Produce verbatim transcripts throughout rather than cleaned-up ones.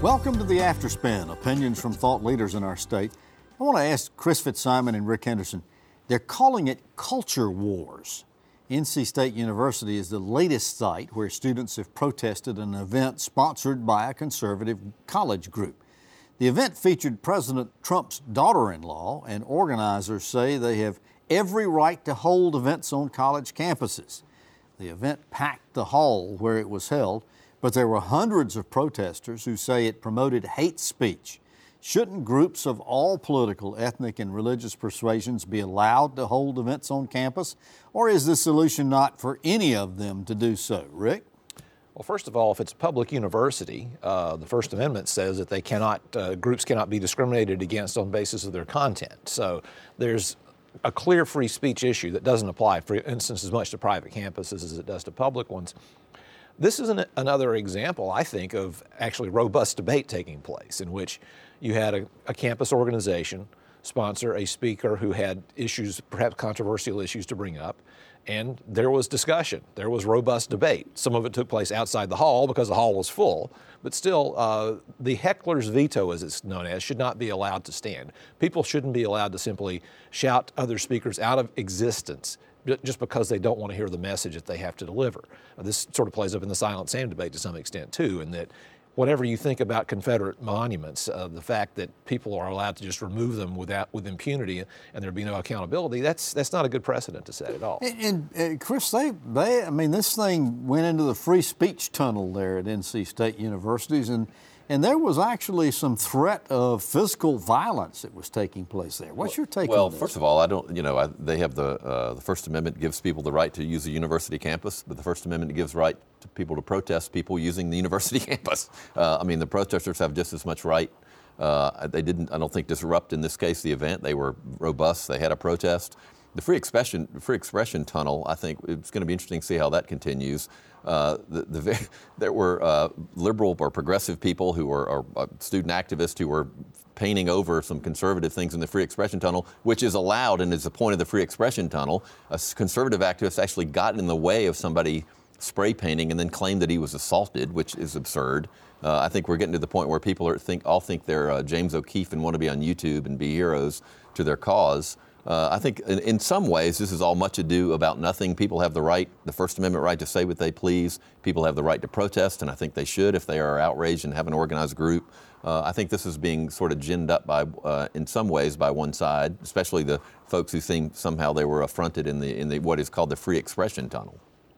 Welcome to the Afterspin, opinions from thought leaders in our state. I want to ask Chris Fitzsimon and Rick Henderson, they're calling it culture wars. N C State University is the latest site where students have protested an event sponsored by a conservative college group. The event featured President Trump's daughter-in-law, and organizers say they have every right to hold events on college campuses. The event packed the hall where it was held, but there were hundreds of protesters who say it promoted hate speech. Shouldn't groups of all political, ethnic, and religious persuasions be allowed to hold events on campus? Or is the solution not for any of them to do so? Rick? Well, first of all, if it's a public university, uh, the First Amendment says that they cannot, uh, groups cannot be discriminated against on the basis of their content. So there's a clear free speech issue that doesn't apply, for instance, as much to private campuses as it does to public ones. This is an, another example, I think, of actually robust debate taking place in which you had a, a campus organization sponsor a speaker who had issues, perhaps controversial issues to bring up, and there was discussion. There was robust debate. Some of it took place outside the hall because the hall was full, but still, uh, the heckler's veto, as it's known as, should not be allowed to stand. People shouldn't be allowed to simply shout other speakers out of existence just because they don't want to hear the message that they have to deliver. Uh, this sort of plays up in the Silent Sam debate to some extent, too, in that whatever you think about Confederate monuments, uh, the fact that people are allowed to just remove them without with impunity and there be no accountability, that's that's not a good precedent to set at all. And, and uh, Chris, they, they, I mean, this thing went into the free speech tunnel there at N C State Universities, and and there was actually some threat of physical violence that was taking place there. What's your take well, on this? Well, first of all, I don't, you know, I, they have the, uh, the First Amendment gives people the right to use a university campus, but the First Amendment gives right to people to protest people using the university campus. Uh, I mean, the protesters have just as much right. Uh, they didn't, I don't think, disrupt, in this case, the event. They were robust. They had a protest. The free expression, free expression tunnel, I think it's going to be interesting to see how that continues. Uh, the, the, there were uh, liberal or progressive people who were or, uh, student activists who were painting over some conservative things in the free expression tunnel, which is allowed and is the point of the free expression tunnel. A conservative activist actually got in the way of somebody spray painting and then claimed that he was assaulted, which is absurd. Uh, I think we're getting to the point where people are think all think they're uh, James O'Keefe and want to be on YouTube and be heroes to their cause. Uh, I think in, in some ways this is all much ado about nothing. People have the right, the First Amendment right to say what they please. People have the right to protest, and I think they should if they are outraged and have an organized group. Uh, I think this is being sort of ginned up by, uh, in some ways, by one side, especially the folks who seem somehow they were affronted in the in the what is called the free expression tunnel.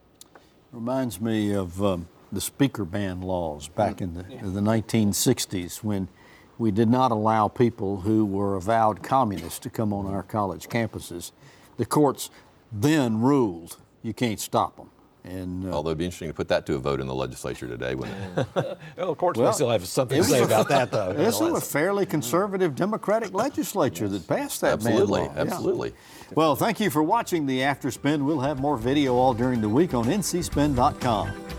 Reminds me of um, the speaker ban laws back in the, in the nineteen sixties when we did not allow people who were avowed communists to come on our college campuses. The courts then ruled you can't stop them. And, uh, Although it'd be interesting to put that to a vote in the legislature today, wouldn't it? Well, the courts well, may still have something to say about that, though. This is a fairly conservative Democratic legislature that passed that absolutely, ban law. Absolutely, yeah. Well, thank you for watching the Afterspin. We'll have more video all during the week on N C spin dot com.